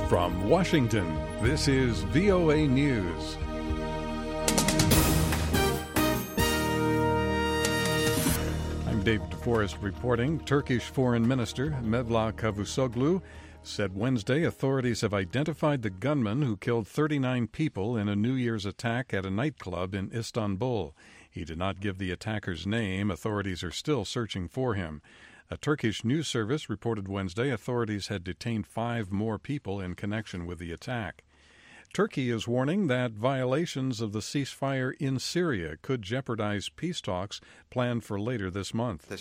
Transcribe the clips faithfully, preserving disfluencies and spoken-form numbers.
From Washington, this is V O A News. I'm David DeForest reporting. Turkish Foreign Minister Mevlut Cavusoglu said Wednesday authorities have identified the gunman who killed thirty-nine people in a New Year's attack at a nightclub in Istanbul. He did not give the attacker's name. Authorities are still searching for him. A Turkish news service reported Wednesday authorities had detained five more people in connection with the attack. Turkey is warning that violations of the ceasefire in Syria could jeopardize peace talks planned for later this month.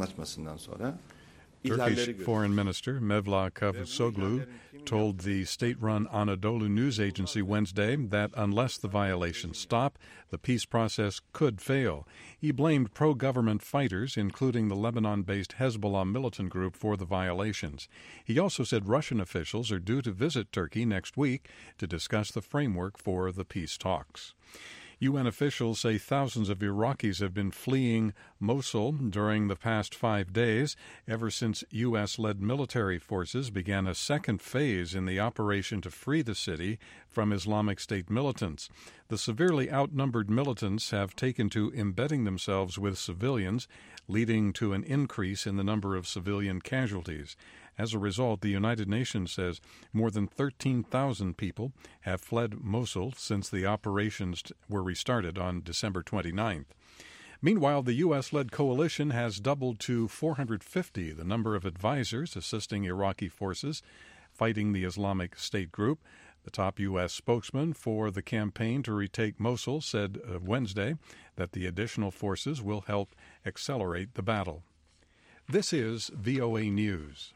Turkish Foreign Minister Mevlut Cavusoglu told the state-run Anadolu news agency Wednesday that unless the violations stop, the peace process could fail. He blamed pro-government fighters, including the Lebanon-based Hezbollah militant group, for the violations. He also said Russian officials are due to visit Turkey next week to discuss the framework for the peace talks. U N officials say thousands of Iraqis have been fleeing Mosul during the past five days, ever since U S-led military forces began a second phase in the operation to free the city from Islamic State militants. The severely outnumbered militants have taken to embedding themselves with civilians, leading to an increase in the number of civilian casualties. As a result, the United Nations says more than thirteen thousand people have fled Mosul since the operations were restarted on December twenty-ninth. Meanwhile, the U S-led coalition has doubled to four hundred fifty the number of advisors assisting Iraqi forces fighting the Islamic State group. The top U S spokesman for the campaign to retake Mosul said Wednesday that the additional forces will help accelerate the battle. This is V O A News.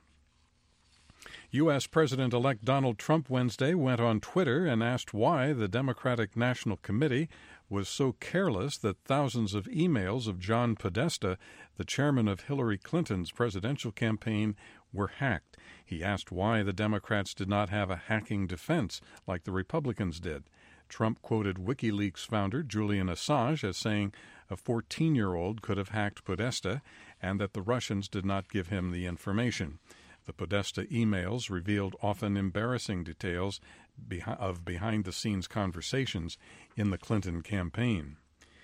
U S. President-elect Donald Trump Wednesday went on Twitter and asked why the Democratic National Committee was so careless that thousands of emails of John Podesta, the chairman of Hillary Clinton's presidential campaign, were hacked. He asked why the Democrats did not have a hacking defense like the Republicans did. Trump quoted WikiLeaks founder Julian Assange as saying a fourteen-year-old could have hacked Podesta and that the Russians did not give him the information. The Podesta emails revealed often embarrassing details of behind-the-scenes conversations in the Clinton campaign.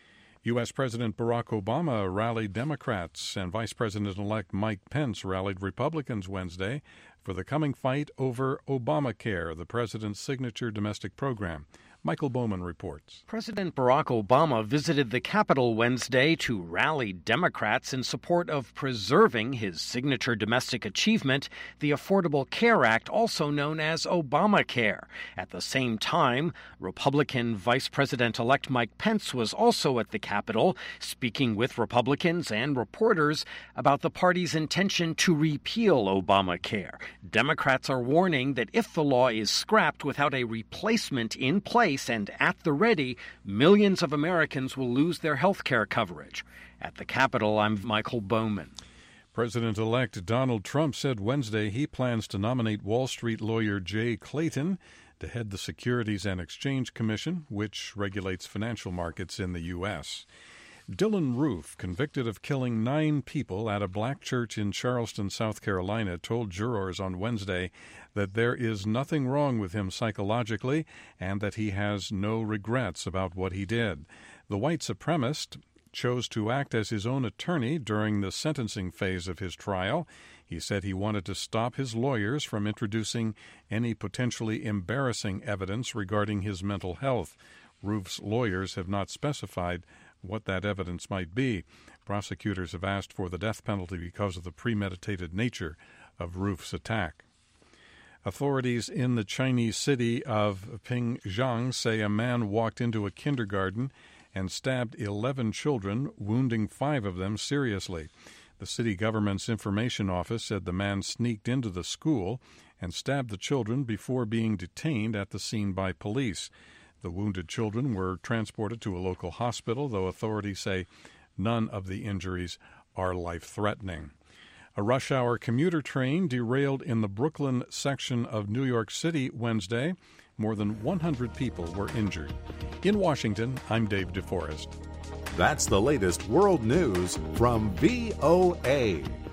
U S. President Barack Obama rallied Democrats, and Vice President-elect Mike Pence rallied Republicans Wednesday for the coming fight over Obamacare, the president's signature domestic program. Michael Bowman reports. President Barack Obama visited the Capitol Wednesday to rally Democrats in support of preserving his signature domestic achievement, the Affordable Care Act, also known as Obamacare. At the same time, Republican Vice President-elect Mike Pence was also at the Capitol, speaking with Republicans and reporters about the party's intention to repeal Obamacare. Democrats are warning that if the law is scrapped without a replacement in place and at the ready, millions of Americans will lose their health care coverage. At the Capitol, I'm Michael Bowman. President-elect Donald Trump said Wednesday he plans to nominate Wall Street lawyer Jay Clayton to head the Securities and Exchange Commission, which regulates financial markets in the U S Dylan Roof, convicted of killing nine people at a black church in Charleston, South Carolina, told jurors on Wednesday that there is nothing wrong with him psychologically and that he has no regrets about what he did. The white supremacist chose to act as his own attorney during the sentencing phase of his trial. He said he wanted to stop his lawyers from introducing any potentially embarrassing evidence regarding his mental health. Roof's lawyers have not specified what that evidence might be. Prosecutors have asked for the death penalty because of the premeditated nature of Roof's attack. Authorities in the Chinese city of Pingjiang say a man walked into a kindergarten and stabbed eleven children, wounding five of them seriously. The city government's information office said the man sneaked into the school and stabbed the children before being detained at the scene by police. The wounded children were transported to a local hospital, though authorities say none of the injuries are life-threatening. A rush-hour commuter train derailed in the Brooklyn section of New York City Wednesday. More than one hundred people were injured. In Washington, I'm Dave DeForest. That's the latest world news from V O A.